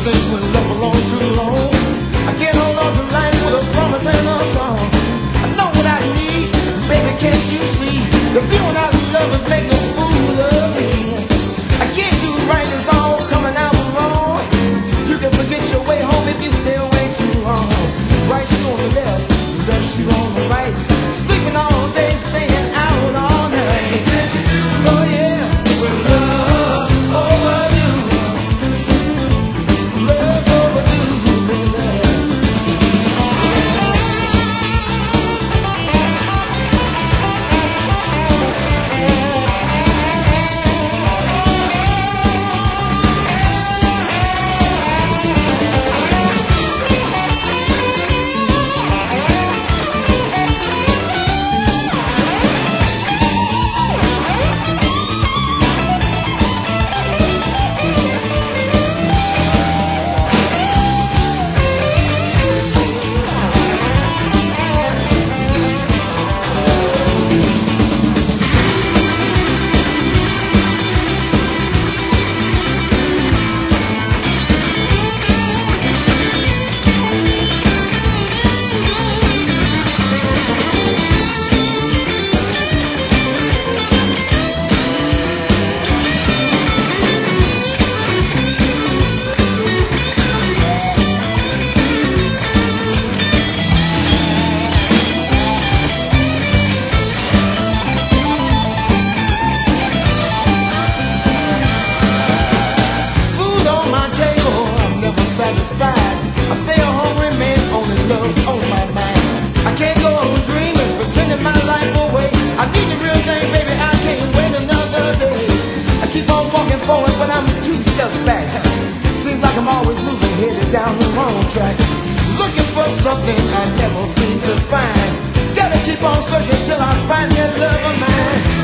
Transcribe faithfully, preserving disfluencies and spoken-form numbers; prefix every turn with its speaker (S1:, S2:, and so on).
S1: things when left alone too long. I can't hold on to life with a promise and a song. I know what I need, baby, can't you see? The feeling I love is making a fool of me. I can't do right, it's all coming out wrong. You can forget your way home if you stay away too long. Right shoe on the left, left shoe on the right. Sleeping all day, staying out all night. Oh yeah, with love overdue. Love overdue, baby. Satisfied. I stay a hungry man, only love's on my mind. I can't go on dreaming, pretending my life away. I need the real thing, baby, I can't wait another day. I keep on walking forward, but I'm two steps back. Seems like I'm always moving, headed down the wrong track. Looking for something I never seem to find. Gotta keep on searching till I find that love of mine.